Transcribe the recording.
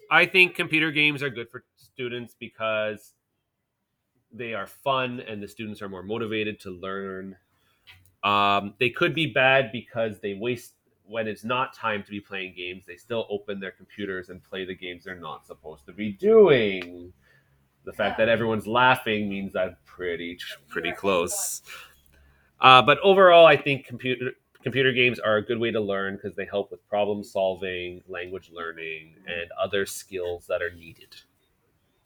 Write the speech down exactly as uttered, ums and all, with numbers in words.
I think computer games are good for students because they are fun and the students are more motivated to learn. Um, they could be bad because they waste when it's not time to be playing games. They still open their computers and play the games they're not supposed to be doing. The fact that everyone's laughing means I'm pretty pretty close. Uh, but overall, I think computer computer games are a good way to learn because they help with problem solving, language learning, and other skills that are needed.